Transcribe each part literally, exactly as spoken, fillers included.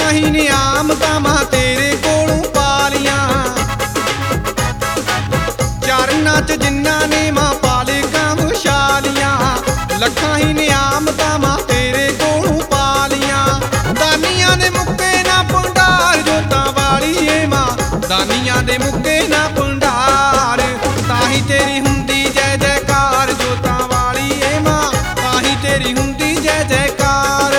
ਲੱਖਾਂ ਹੀ ਨਿਆਮਤਾਂ ਮਾਂ ਤੇਰੇ ਕੋਲੋਂ ਪਾਲੀਆਂ। ਚਰਨਾਂ 'ਚ ਜਿਨ੍ਹਾਂ ਨੇ ਮਾਂ ਪਾਲੇ ਕਾਮਸ਼ਾਲੀਆਂ, ਲੱਖਾਂ ਹੀ ਨਿਆਮਤਾਂ ਮਾਂ ਤੇਰੇ ਕੋਲੋਂ ਪਾਲੀਆਂ। ਦਾਨੀਆਂ ਦੇ ਮੁੱਕੇ ਨਾ ਭੰਡਾਰ ਜੋਤਾਂ ਵਾਲੀ ਏ ਮਾਂ, ਦਾਨੀਆਂ ਦੇ ਮੁੱਕੇ ਨਾ ਭੰਡਾਰ। ਤਾਹੀਂ ਤੇਰੀ ਹੁੰਦੀ ਜੈ ਜੈਕਾਰ ਜੋਤਾਂ ਵਾਲੀ ਏ ਮਾਂ, ਤਾਹੀਂ ਤੇਰੀ ਹੁੰਦੀ ਜੈ ਜੈਕਾਰ।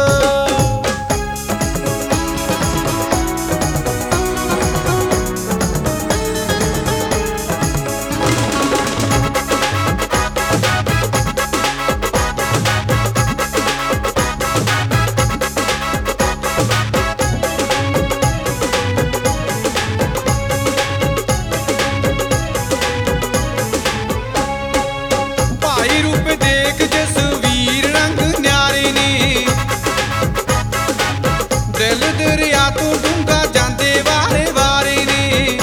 ਭਾਈ ਰੂਪ ਦੇਖ ਜਸਵੀਰ ਰੰਗ ਨਿਆਰੇ ਨੇ, ਦਿਲ ਦਰਿਆ ਤੋਂ ਡੂੰਘਾ ਜਾਂਦੇ ਵਾਰੇ ਵਾਰੇ ਨੇ।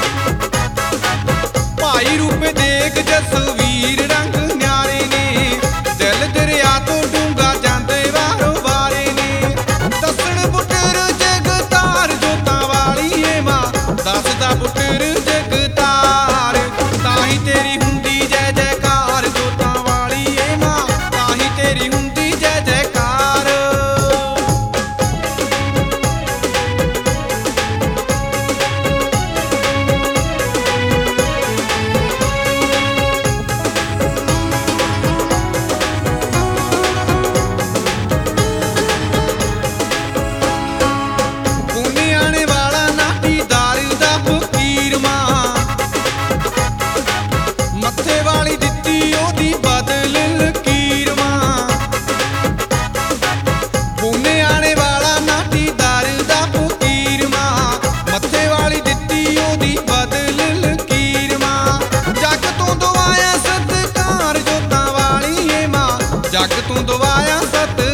ਭਾਈ ਰੂਪ ਦੇਖ ਜਸਵੀਰ ਰੰਗ ਨਿਆਰੇ ਨੇ, ਦਿਲ ਦਰਿਆ ਤੋਂ ਡੂੰਘਾ ਜਾਂਦੇ ਵਾਰੋ ਵਾਰੇ ਨੇ। ਦੱਸਣ ਪੁੱਤਰ ਜਗਤਾਰ ਜੋਤਾਂ ਵਾਲੀ ਏ ਮਾਂ, ਦੱਸਦਾ ਪੁੱਤਰ ਜਗਤਾਰ। ਤਾਹੀਂ ਤੇਰੀ ਹੁੰਦੀ ਜੈ ਜੈਕਾਰ ਜੋਤਾਂ ਵਾਲੀ ਏ ਮਾਂ, ਤਾਹੀਂ ਤੇਰੀ ਹੁੰਦੀ ਜੈ ਜੈਕਾਰ। ਪੁੰਨਿਆਣੇ ਵਾਲਾ ਨਾਟੀ ਦਾਰ ਦਾ ਫਕੀਰ ਮਾਂ, ਮੱਥੇ ਵਾਲੀ ਦਿੱਤੀ ਉਹਦੀ ਬਦਲ ਲਕੀਰ ਮਾਂ। ਪੁੰਨਿਆਣੇ ਵਾਲਾ ਨਾਟੀ ਦਾਰ ਦਾ ਫਕੀਰ ਮਾਂ, ਮੱਥੇ ਵਾਲੀ ਦਿੱਤੀ ਉਹਦੀ ਬਦਲ ਲਕੀਰ ਮਾਂ। ਜੱਗ ਤੋਂ ਦਵਾਇਆ ਸਤਿਕਾਰ ਜੋਤਾਂ ਵਾਲੀ ਏ ਮਾਂ, ਜੱਗ ਤੋਂ ਦਵਾਇਆ ਸਤਿਕਾਰ।